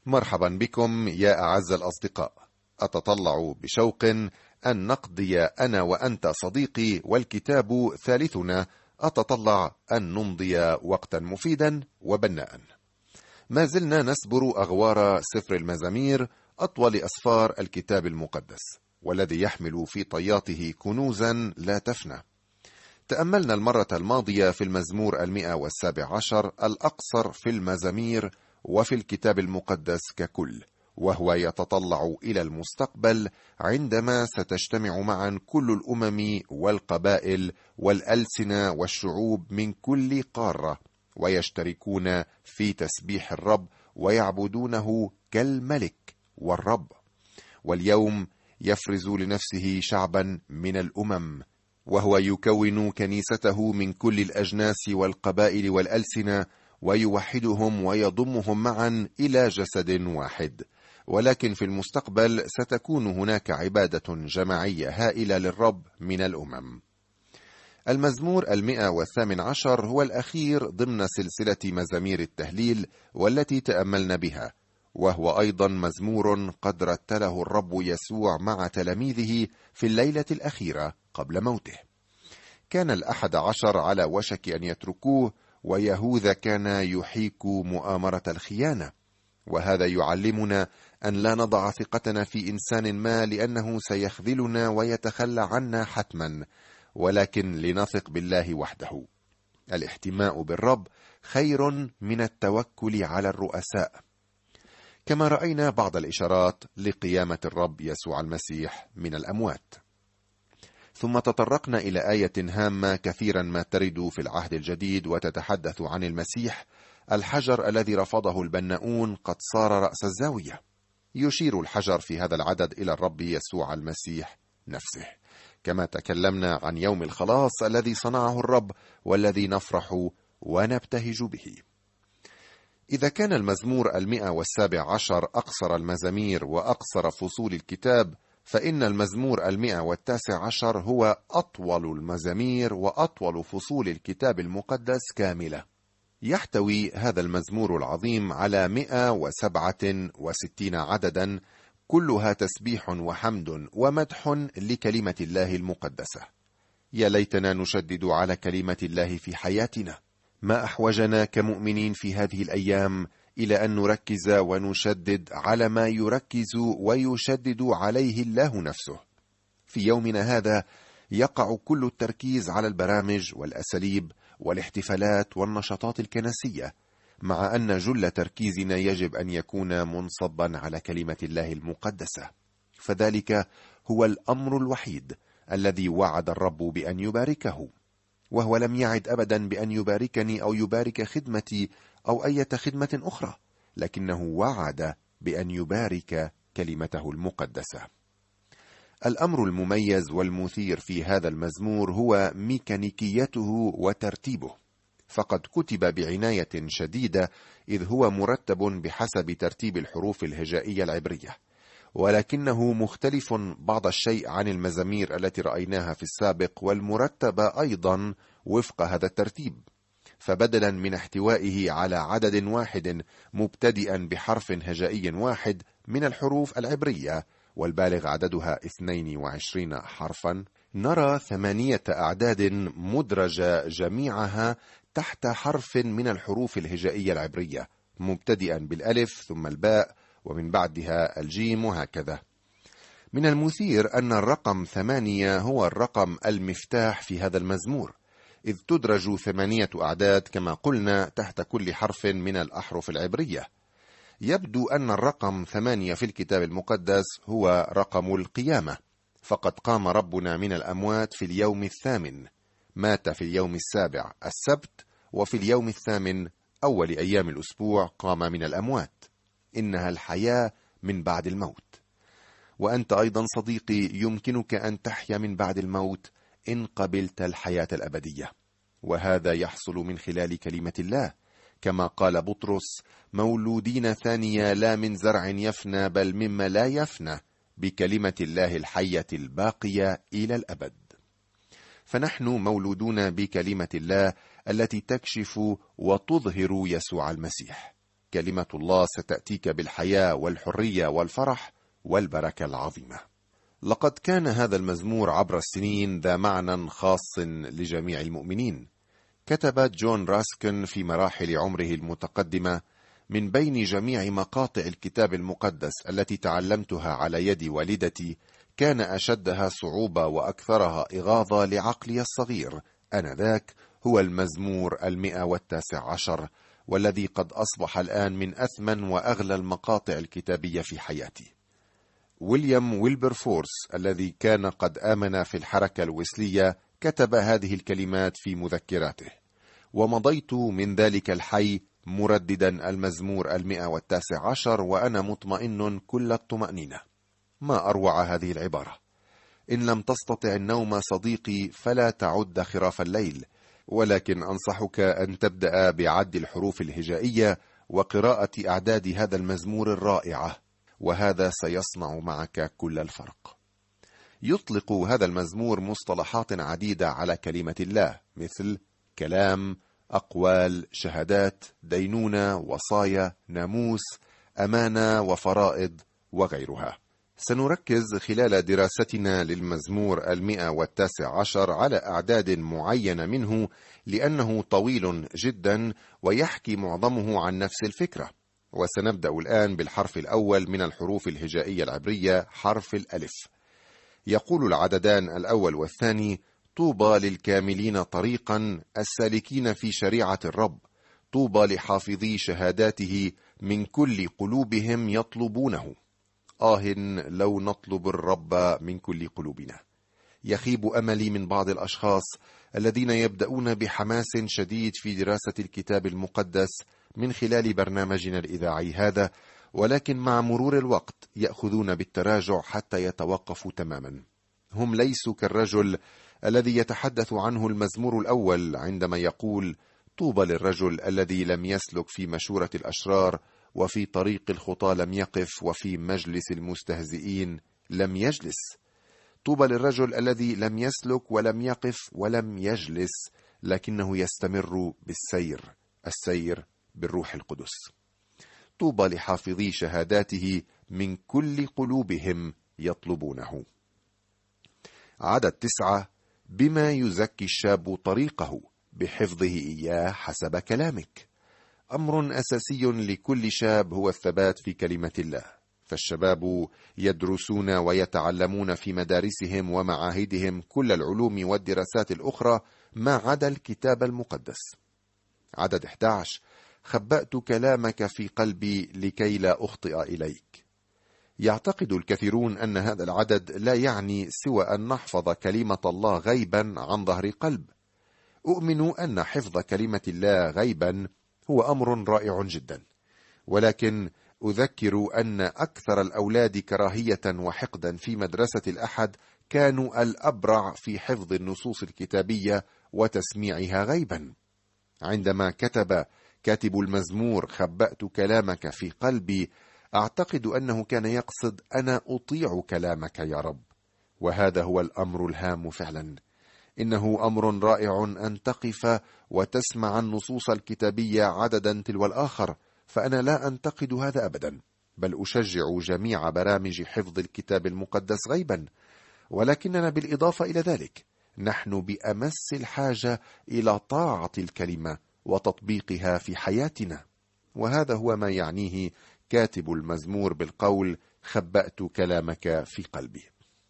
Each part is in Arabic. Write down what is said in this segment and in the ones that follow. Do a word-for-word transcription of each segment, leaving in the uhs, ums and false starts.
مرحبا بكم يا أعز الأصدقاء. أتطلع بشوق أن نقضي أنا وأنت صديقي والكتاب ثالثنا، أتطلع أن نمضي وقتا مفيدا وبناء. ما زلنا نسبر أغوار سفر المزامير، أطول أسفار الكتاب المقدس، والذي يحمل في طياته كنوزا لا تفنى. تأملنا المرة الماضية في المزمور المئة والسابع عشر، الأقصر في المزامير وفي الكتاب المقدس ككل، وهو يتطلع إلى المستقبل عندما ستجتمع معا كل الأمم والقبائل والألسنة والشعوب من كل قارة، ويشتركون في تسبيح الرب ويعبدونه كالملك والرب. واليوم يفرز لنفسه شعبا من الأمم، وهو يكون كنيسته من كل الأجناس والقبائل والألسنة، ويوحدهم ويضمهم معا إلى جسد واحد. ولكن في المستقبل ستكون هناك عبادة جماعية هائلة للرب من الأمم. المزمور المئة والثامن عشر هو الأخير ضمن سلسلة مزامير التهليل والتي تأملنا بها، وهو أيضا مزمور قد رتله الرب يسوع مع تلاميذه في الليلة الأخيرة قبل موته. كان الأحد عشر على وشك أن يتركوه، ويهوذا كان يحيك مؤامرة الخيانة. وهذا يعلمنا أن لا نضع ثقتنا في إنسان ما لأنه سيخذلنا ويتخلى عنا حتما، ولكن لنثق بالله وحده. الاحتماء بالرب خير من التوكل على الرؤساء، كما رأينا بعض الإشارات لقيامة الرب يسوع المسيح من الأموات. ثم تطرقنا إلى آية هامة كثيرا ما ترد في العهد الجديد وتتحدث عن المسيح. الحجر الذي رفضه البناؤون قد صار رأس الزاوية. يشير الحجر في هذا العدد إلى الرب يسوع المسيح نفسه، كما تكلمنا عن يوم الخلاص الذي صنعه الرب والذي نفرح ونبتهج به. إذا كان المزمور المئة والسابع عشر أقصر المزامير وأقصر فصول الكتاب، فإن المزمور المئة والتاسع عشر هو أطول المزامير وأطول فصول الكتاب المقدس كاملة. يحتوي هذا المزمور العظيم على مئة وسبعة وستين عددا، كلها تسبيح وحمد ومدح لكلمة الله المقدسة. يا ليتنا نشدد على كلمة الله في حياتنا. ما أحوجنا كمؤمنين في هذه الأيام إلى أن نركز ونشدد على ما يركز ويشدد عليه الله نفسه. في يومنا هذا يقع كل التركيز على البرامج والأساليب والاحتفالات والنشاطات الكنسية، مع أن جل تركيزنا يجب أن يكون منصبا على كلمة الله المقدسة، فذلك هو الأمر الوحيد الذي وعد الرب بأن يباركه، وهو لم يعد أبدا بأن يباركني أو يبارك خدمتي أو أي خدمة أخرى، لكنه وعد بأن يبارك كلمته المقدسة. الأمر المميز والمثير في هذا المزمور هو ميكانيكيته وترتيبه، فقد كتب بعناية شديدة، إذ هو مرتب بحسب ترتيب الحروف الهجائية العبرية، ولكنه مختلف بعض الشيء عن المزامير التي رأيناها في السابق والمرتبة أيضا وفق هذا الترتيب. فبدلا من احتوائه على عدد واحد مبتدئا بحرف هجائي واحد من الحروف العبرية والبالغ عددها اثنين وعشرين حرفا، نرى ثمانية أعداد مدرجة جميعها تحت حرف من الحروف الهجائية العبرية، مبتدئا بالألف ثم الباء ومن بعدها الجيم وهكذا. من المثير أن الرقم ثمانية هو الرقم المفتاح في هذا المزمور، إذ تدرج ثمانية أعداد كما قلنا تحت كل حرف من الأحرف العبرية. يبدو أن الرقم ثمانية في الكتاب المقدس هو رقم القيامة، فقد قام ربنا من الأموات في اليوم الثامن، مات في اليوم السابع السبت، وفي اليوم الثامن أول أيام الأسبوع قام من الأموات. إنها الحياة من بعد الموت. وأنت أيضا صديقي يمكنك أن تحيا من بعد الموت إن قبلت الحياة الأبدية، وهذا يحصل من خلال كلمة الله، كما قال بطرس: مولودين ثانية لا من زرع يفنى بل مما لا يفنى، بكلمة الله الحية الباقية إلى الأبد. فنحن مولودون بكلمة الله التي تكشف وتظهر يسوع المسيح. كلمة الله ستأتيك بالحياة والحرية والفرح والبركة العظيمة. لقد كان هذا المزمور عبر السنين ذا معنى خاص لجميع المؤمنين. كتب جون راسكن في مراحل عمره المتقدمة: من بين جميع مقاطع الكتاب المقدس التي تعلمتها على يد والدتي، كان أشدها صعوبة وأكثرها إغاظة لعقلي الصغير آنذاك هو المزمور المئة والتاسع عشر، والذي قد أصبح الآن من أثمن وأغلى المقاطع الكتابية في حياتي. ويليام ويلبرفورس الذي كان قد آمن في الحركة الويسلية كتب هذه الكلمات في مذكراته: ومضيت من ذلك الحي مرددا المزمور المئة والتاسع عشر وأنا مطمئن كل الطمأنينة. ما أروع هذه العبارة! إن لم تستطع النوم صديقي فلا تعد خراف الليل، ولكن أنصحك أن تبدأ بعد الحروف الهجائية وقراءة أعداد هذا المزمور الرائعة، وهذا سيصنع معك كل الفرق. يطلق هذا المزمور مصطلحات عديدة على كلمة الله، مثل كلام، أقوال، شهادات، دينونة، وصايا، ناموس، أمانة، وفرائض، وغيرها. سنركز خلال دراستنا للمزمور المئة والتاسع عشر على أعداد معينة منه، لأنه طويل جدا ويحكي معظمه عن نفس الفكرة. وسنبدأ الآن بالحرف الأول من الحروف الهجائية العبرية، حرف الألف. يقول العددان الأول والثاني: طوبى للكاملين طريقا السالكين في شريعة الرب، طوبى لحافظي شهاداته من كل قلوبهم يطلبونه. آه لو نطلب الرب من كل قلوبنا. يخيب أملي من بعض الأشخاص الذين يبدأون بحماس شديد في دراسة الكتاب المقدس من خلال برنامجنا الإذاعي هذا، ولكن مع مرور الوقت يأخذون بالتراجع حتى يتوقفوا تماما. هم ليسوا كالرجل الذي يتحدث عنه المزمور الأول عندما يقول: طوبى للرجل الذي لم يسلك في مشورة الأشرار، وفي طريق الخطى لم يقف، وفي مجلس المستهزئين لم يجلس. طوبى للرجل الذي لم يسلك ولم يقف ولم يجلس، لكنه يستمر بالسير، السير بالروح القدس. طوبى لحافظي شهاداته من كل قلوبهم يطلبونه. عدد تسعة: بما يزكي الشاب طريقه، بحفظه إياه حسب كلامك. أمر أساسي لكل شاب هو الثبات في كلمة الله، فالشباب يدرسون ويتعلمون في مدارسهم ومعاهدهم كل العلوم والدراسات الأخرى ما عدا الكتاب المقدس. عدد إحدى عشر: خبأت كلامك في قلبي لكي لا أخطئ إليك. يعتقد الكثيرون أن هذا العدد لا يعني سوى أن نحفظ كلمة الله غيبا عن ظهر قلب. أؤمن أن حفظ كلمة الله غيبا هو أمر رائع جدا، ولكن أذكر أن أكثر الأولاد كراهية وحقدا في مدرسة الأحد كانوا الأبرع في حفظ النصوص الكتابية وتسميعها غيبا. عندما كتب كاتب المزمور خبأت كلامك في قلبي، أعتقد أنه كان يقصد أنا أطيع كلامك يا رب، وهذا هو الأمر الهام فعلا. إنه أمر رائع أن تقف وتسمع النصوص الكتابية عددا تلو الآخر، فأنا لا أنتقد هذا أبدا، بل أشجع جميع برامج حفظ الكتاب المقدس غيبا. ولكننا بالإضافة إلى ذلك نحن بأمس الحاجة إلى طاعة الكلمة وتطبيقها في حياتنا، وهذا هو ما يعنيه كاتب المزمور بالقول خبأت كلامك في قلبي.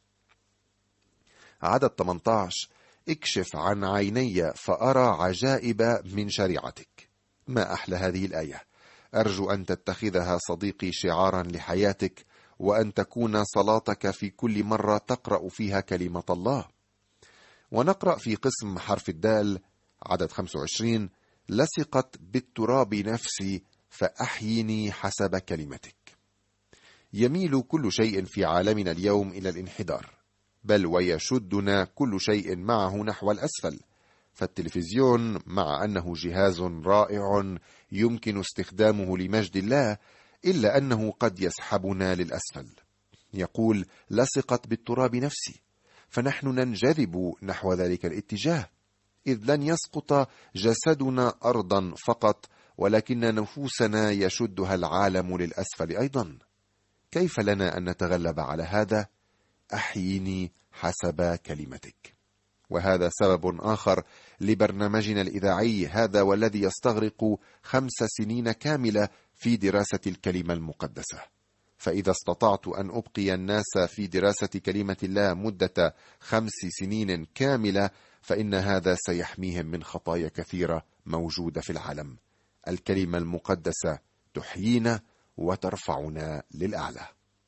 عدد ثمانية عشر: اكشف عن عيني فأرى عجائب من شريعتك. ما أحلى هذه الآية! أرجو أن تتخذها صديقي شعارا لحياتك، وأن تكون صلاتك في كل مرة تقرأ فيها كلمة الله. ونقرأ في قسم حرف الدال عدد خمسة وعشرين: لصقت بالتراب نفسي فأحيني حسب كلمتك. يميل كل شيء في عالمنا اليوم إلى الانحدار، بل ويشدنا كل شيء معه نحو الأسفل. فالتلفزيون مع أنه جهاز رائع يمكن استخدامه لمجد الله، إلا أنه قد يسحبنا للأسفل. يقول لصقت بالتراب نفسي، فنحن ننجذب نحو ذلك الاتجاه، إذ لن يسقط جسدنا أرضا فقط، ولكن نفوسنا يشدها العالم للأسفل أيضا. كيف لنا أن نتغلب على هذا؟ أحيني حسب كلمتك. وهذا سبب آخر لبرنامجنا الإذاعي هذا، والذي يستغرق خمس سنين كاملة في دراسة الكلمة المقدسة. فإذا استطعت أن أبقي الناس في دراسة كلمة الله مدة خمس سنين كاملة، فإن هذا سيحميهم من خطايا كثيرة موجودة في العالم. الكلمة المقدسة تحيينا وترفعنا للأعلى.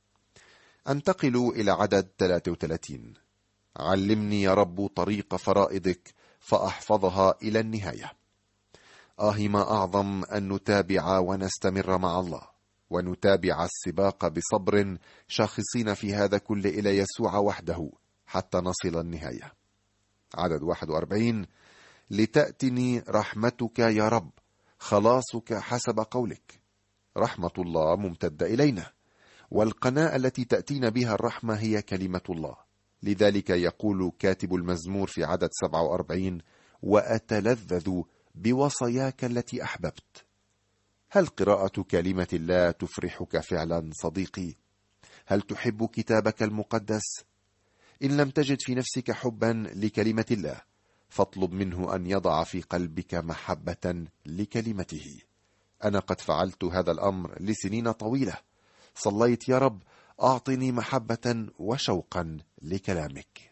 أنتقل إلى عدد ثلاثة وثلاثين. علمني يا رب طريق فرائضك فأحفظها إلى النهاية. آه ما أعظم أن نتابع ونستمر مع الله، ونتابع السباق بصبر، شاخصين في هذا كل إلى يسوع وحده حتى نصل النهاية. عدد واحد وأربعين. لتأتني رحمتك يا رب، خلاصك حسب قولك. رحمة الله ممتدة إلينا، والقناة التي تأتينا بها الرحمة هي كلمة الله. لذلك يقول كاتب المزمور في عدد سبعة وأربعين: وأتلذذ بوصاياك التي أحببت. هل قراءة كلمة الله تفرحك فعلا صديقي؟ هل تحب كتابك المقدس؟ إن لم تجد في نفسك حبا لكلمة الله، فاطلب منه أن يضع في قلبك محبة لكلمته. أنا قد فعلت هذا الأمر لسنين طويلة. صليت: يا رب أعطني محبة وشوقا لكلامك.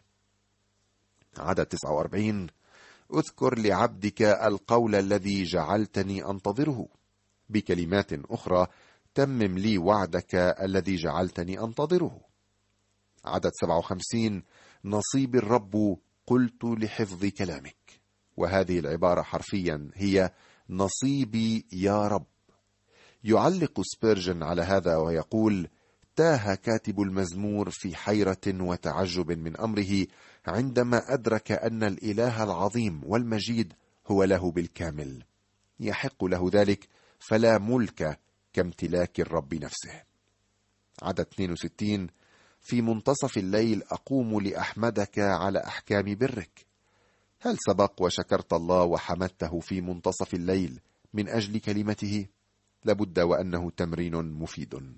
عدد تسعة وأربعين. أذكر لعبدك القول الذي جعلتني أنتظره. بكلمات أخرى: تمم لي وعدك الذي جعلتني أنتظره. عدد سبعة وخمسين. نصيب الرب قلت لحفظ كلامك. وهذه العبارة حرفيا هي نصيبي يا رب. يعلق سبيرجن على هذا ويقول: تاه كاتب المزمور في حيرة وتعجب من أمره عندما أدرك أن الإله العظيم والمجيد هو له بالكامل، يحق له ذلك، فلا ملك كامتلاك الرب نفسه. عدد اثنين وستين. في منتصف الليل أقوم لأحمدك على أحكام برك. هل سبق وشكرت الله وحمدته في منتصف الليل من أجل كلمته؟ لابد وأنه تمرين مفيد.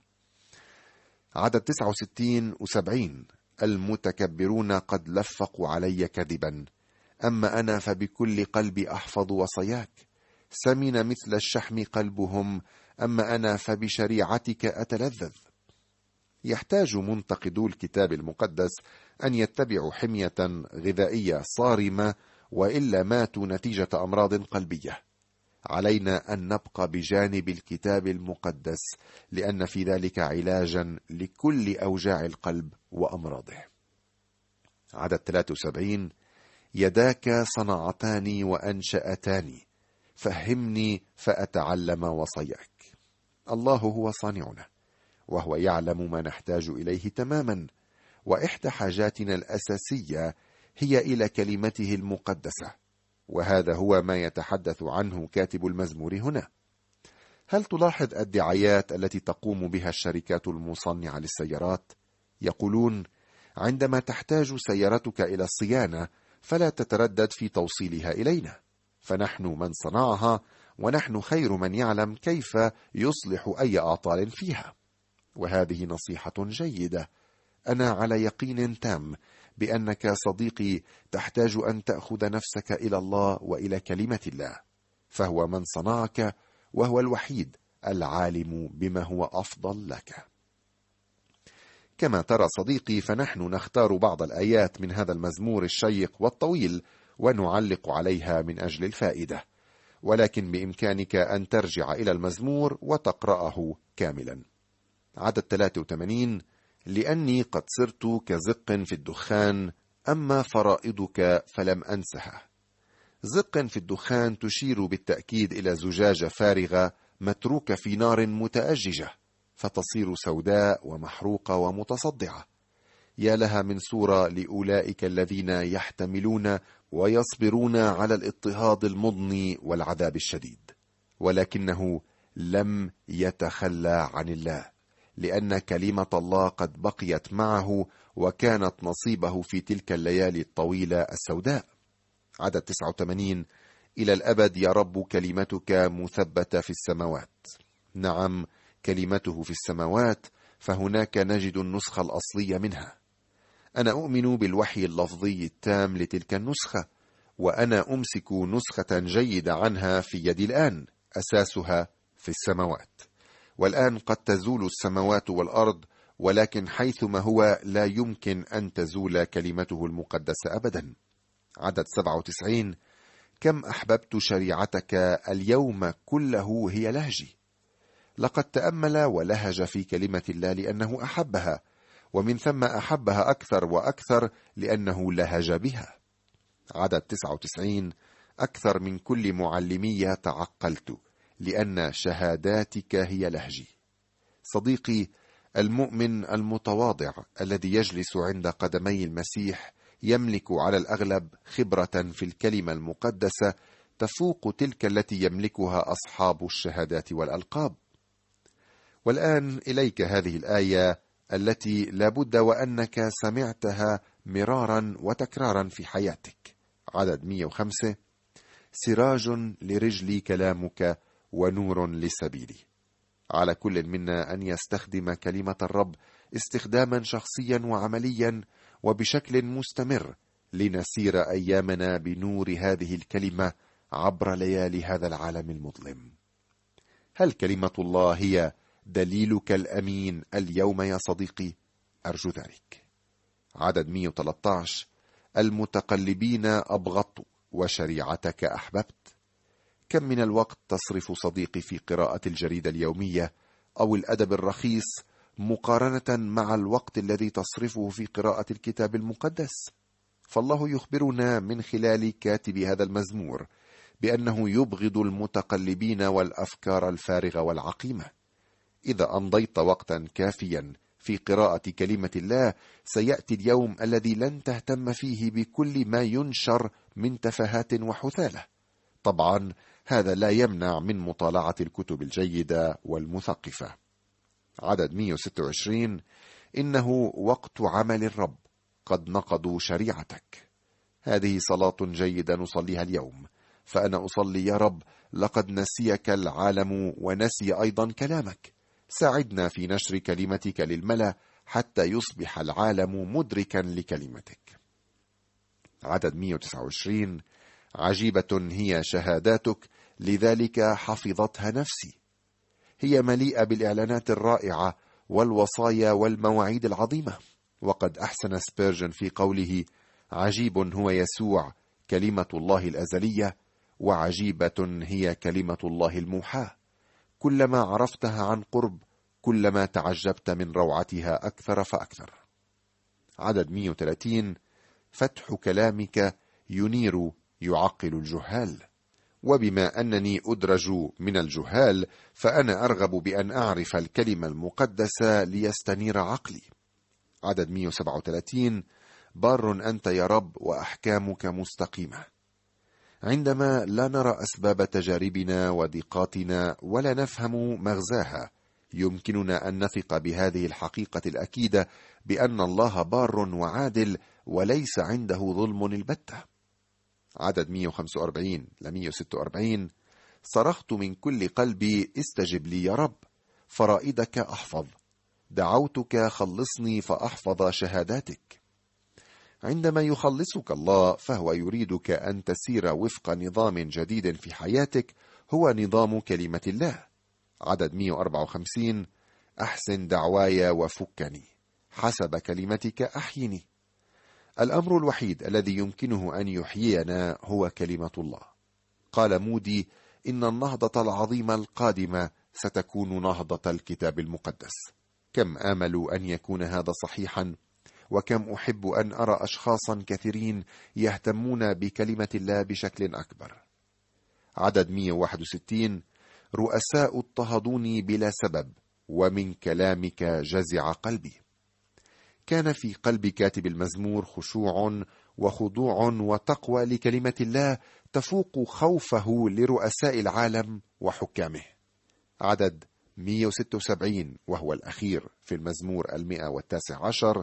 عدد تسعة وستين وسبعين. المتكبرون قد لفقوا علي كذبا، أما أنا فبكل قلبي أحفظ وصاياك. سمن مثل الشحم قلبهم، أما أنا فبشريعتك أتلذذ. يحتاج منتقدو الكتاب المقدس أن يتبعوا حمية غذائية صارمة، وإلا ماتوا نتيجة أمراض قلبية. علينا أن نبقى بجانب الكتاب المقدس، لأن في ذلك علاجا لكل أوجاع القلب وأمراضه. عدد ثلاثة وسبعين. يداك صنعتاني وأنشأتاني، فهمني فأتعلم وصاياك. الله هو صانعنا، وهو يعلم ما نحتاج إليه تماما، وإحدى حاجاتنا الأساسية هي إلى كلمته المقدسة، وهذا هو ما يتحدث عنه كاتب المزمور هنا. هل تلاحظ الدعايات التي تقوم بها الشركات المصنعة للسيارات؟ يقولون: عندما تحتاج سيارتك إلى الصيانة فلا تتردد في توصيلها إلينا، فنحن من صنعها، ونحن خير من يعلم كيف يصلح أي أعطال فيها. وهذه نصيحة جيدة. أنا على يقين تام بأنك صديقي تحتاج أن تأخذ نفسك إلى الله وإلى كلمة الله، فهو من صنعك، وهو الوحيد العالم بما هو أفضل لك. كما ترى صديقي، فنحن نختار بعض الآيات من هذا المزمور الشيق والطويل ونعلق عليها من أجل الفائدة، ولكن بإمكانك أن ترجع إلى المزمور وتقرأه كاملا. عدد ثلاثة وثمانين. لأني قد صرت كزق في الدخان، أما فرائضك فلم أنسها. زق في الدخان تشير بالتأكيد إلى زجاجة فارغة متروكة في نار متأججة، فتصير سوداء ومحروقة ومتصدعة. يا لها من صورة لأولئك الذين يحتملون ويصبرون على الاضطهاد المضني والعذاب الشديد، ولكنه لم يتخلى عن الله، لأن كلمة الله قد بقيت معه وكانت نصيبه في تلك الليالي الطويلة السوداء. عدد تسعة وثمانين. إلى الأبد يا رب كلمتك مثبتة في السماوات. نعم، كلمته في السماوات، فهناك نجد النسخة الأصلية منها. أنا أؤمن بالوحي اللفظي التام لتلك النسخة، وأنا أمسك نسخة جيدة عنها في يدي الآن، أساسها في السماوات. والآن قد تزول السماوات والأرض، ولكن حيثما هو لا يمكن أن تزول كلمته المقدسة أبدا. عدد سبعة وتسعين: كم أحببت شريعتك، اليوم كله هي لهجي. لقد تأمل ولهج في كلمة الله لأنه أحبها، ومن ثم أحبها أكثر وأكثر لأنه لهج بها. عدد تسعة وتسعين: أكثر من كل معلمي تعقلت، لأن شهاداتك هي لهجي. صديقي، المؤمن المتواضع الذي يجلس عند قدمي المسيح يملك على الأغلب خبرة في الكلمة المقدسة تفوق تلك التي يملكها أصحاب الشهادات والألقاب. والآن إليك هذه الآية التي لابد وأنك سمعتها مرارا وتكرارا في حياتك. عدد مئة وخمسة: سراج لرجلي كلامك ونور لسبيلي. على كل منا أن يستخدم كلمة الرب استخداما شخصيا وعمليا وبشكل مستمر لنسير أيامنا بنور هذه الكلمة عبر ليالي هذا العالم المظلم. هل كلمة الله هي دليلك الأمين اليوم يا صديقي؟ أرجو ذلك. عدد مئة وثلاثة عشر: المتقلبين أبغضت وشريعتك أحببت. كم من الوقت تصرف صديقي في قراءة الجريدة اليومية أو الأدب الرخيص مقارنة مع الوقت الذي تصرفه في قراءة الكتاب المقدس؟ فالله يخبرنا من خلال كاتب هذا المزمور بأنه يبغض المتقلبين والأفكار الفارغة والعقيمة. إذا أمضيت وقتا كافيا في قراءة كلمة الله، سيأتي اليوم الذي لن تهتم فيه بكل ما ينشر من تفاهات وحثالة. طبعا هذا لا يمنع من مطالعة الكتب الجيدة والمثقفة. عدد مئة وستة وعشرين: إنه وقت عمل الرب، قد نقضوا شريعتك. هذه صلاة جيدة نصليها اليوم، فأنا أصلي: يا رب، لقد نسيك العالم ونسي أيضا كلامك. ساعدنا في نشر كلمتك للملأ حتى يصبح العالم مدركا لكلمتك. عدد مئة وتسعة وعشرين: عجيبة هي شهاداتك، لذلك حفظتها نفسي. هي مليئة بالإعلانات الرائعة والوصايا والمواعيد العظيمة. وقد أحسن سبيرجن في قوله: عجيب هو يسوع كلمة الله الأزلية، وعجيبة هي كلمة الله الموحاة. كلما عرفتها عن قرب كلما تعجبت من روعتها أكثر فأكثر. عدد مئة وثلاثين: فتح كلامك ينير يعقل الجهال. وبما أنني أدرج من الجهال، فأنا أرغب بأن أعرف الكلمة المقدسة ليستنير عقلي. عدد مئة وسبعة وثلاثين: بار أنت يا رب وأحكامك مستقيمة. عندما لا نرى أسباب تجاربنا وضيقاتنا ولا نفهم مغزاها، يمكننا أن نثق بهذه الحقيقة الأكيدة بأن الله بار وعادل وليس عنده ظلم البتة. عدد مئة وخمسة وأربعين ل مئة وستة وأربعين: صرخت من كل قلبي استجب لي يا رب، فرائدك أحفظ. دعوتك خلصني فأحفظ شهاداتك. عندما يخلصك الله فهو يريدك أن تسير وفق نظام جديد في حياتك، هو نظام كلمة الله. عدد مئة وأربعة وخمسين: أحسن دعواي وفكني، حسب كلمتك أحيني. الأمر الوحيد الذي يمكنه أن يحيينا هو كلمة الله. قال مودي: إن النهضة العظيمة القادمة ستكون نهضة الكتاب المقدس. كم آمل أن يكون هذا صحيحا، وكم أحب أن أرى أشخاصا كثيرين يهتمون بكلمة الله بشكل أكبر. عدد مئة وواحد وستين: رؤساء اضطهدوني بلا سبب، ومن كلامك جزع قلبي. كان في قلب كاتب المزمور خشوع وخضوع وتقوى لكلمة الله تفوق خوفه لرؤساء العالم وحكامه. عدد مئة وستة وسبعين وهو الأخير في المزمور المئة والتاسع عشر: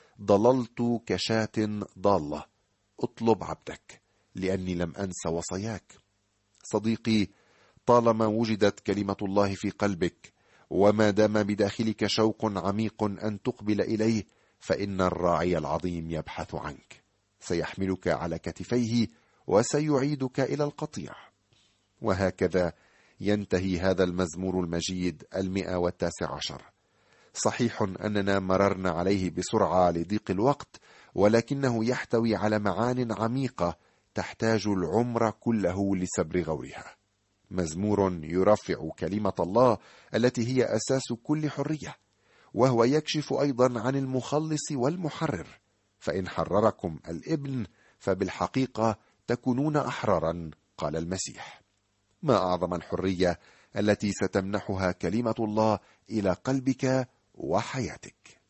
ضللت كشاة ضالة، اطلب عبدك، لأني لم أنس وصاياك. صديقي، طالما وجدت كلمة الله في قلبك وما دام بداخلك شوق عميق أن تقبل إليه، فإن الراعي العظيم يبحث عنك، سيحملك على كتفيه وسيعيدك إلى القطيع. وهكذا ينتهي هذا المزمور المجيد المئة والتاسع عشر. صحيح أننا مررنا عليه بسرعة لضيق الوقت، ولكنه يحتوي على معان عميقة تحتاج العمر كله لسبر غورها. مزمور يرفع كلمة الله التي هي أساس كل حرية، وهو يكشف أيضا عن المخلص والمحرر، فإن حرركم الابن فبالحقيقة تكونون أحرارا، قال المسيح. ما أعظم الحرية التي ستمنحها كلمة الله إلى قلبك وحياتك.